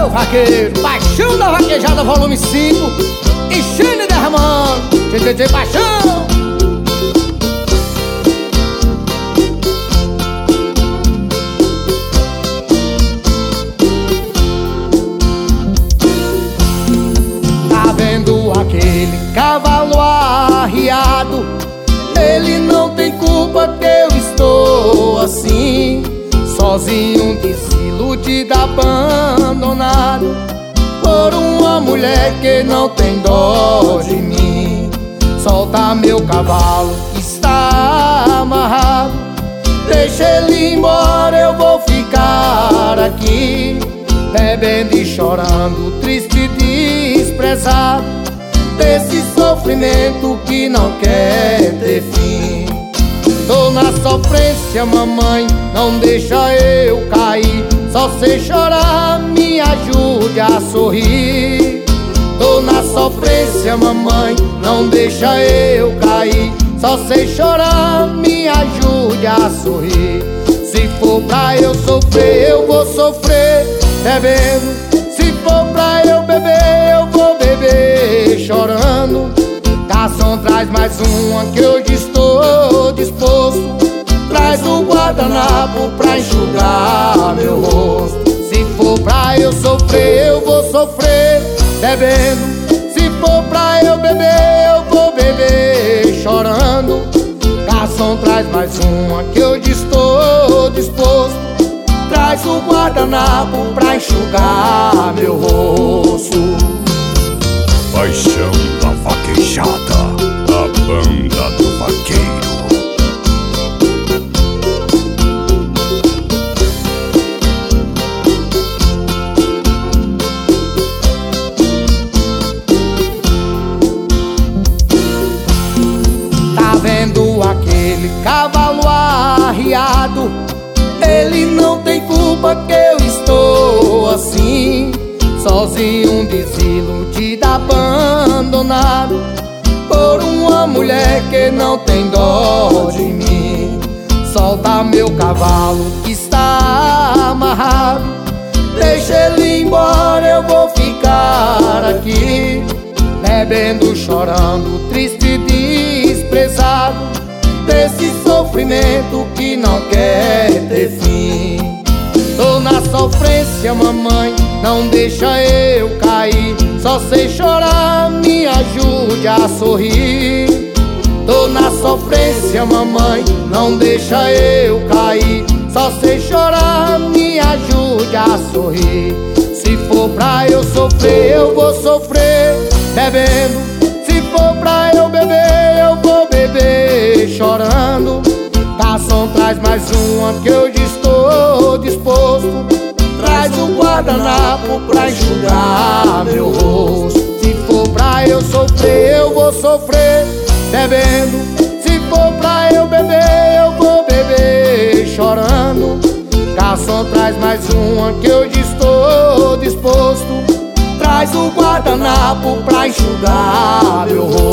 meu vaqueiro, paixão da vaquejada, volume 5, enchendo e derramando, tchê, paixão. Tá vendo aquele cavalo arriado? Ele não tem culpa que eu estou assim, sozinho, desiludido, abandonado por uma mulher que não tem dó de mim. Solta meu cavalo que está amarrado, deixa ele ir embora, eu vou ficar aqui, bebendo e chorando, triste e desprezado, desse sofrimento que não quer ter fim. Tô na sofrência, mamãe, não deixa eu cair, só sei chorar, me ajude a sorrir. Tô na sofrência, mamãe, não deixa eu cair, só sei chorar, me ajude a sorrir. Se for pra eu sofrer, eu vou sofrer bebendo. Se for pra eu beber, eu vou beber chorando. Garçom, traz mais uma que hoje estou disposto. Traz o guardanapo pra enxugar meu rosto. Se for pra eu sofrer, eu vou sofrer bebendo. Se for pra eu beber, eu vou beber chorando. Garçom, traz mais uma que hoje estou disposto. Traz o guardanapo pra enxugar meu rosto. Paixão da vaquejada, a banda do vaqueiro. Tá vendo aquele cavalo arriado? Ele não tem culpa que eu estou assim, sozinho, desiludido, abandonado por uma mulher que não tem dó de mim. Solta meu cavalo que está amarrado, deixa ele ir embora, eu vou ficar aqui, bebendo, chorando, triste e desprezado, desse sofrimento que não quer ter fim. Tô na sofrência, mamãe, não deixa eu cair, só sei chorar, me ajude a sorrir. Tô na sofrência, mamãe, não deixa eu cair, só sei chorar, me ajude a sorrir. Se for pra eu sofrer, eu vou sofrer bebendo. Se for pra eu beber, eu vou beber chorando. Garçom, traz mais uma que hoje estou disposto. Traz o guardanapo pra enxugar meu rosto. Se for pra eu sofrer, eu vou sofrer bebendo. Se for pra eu beber, eu vou beber chorando. Garçom, traz mais uma que hoje estou disposto. Traz o guardanapo pra enxugar meu rosto.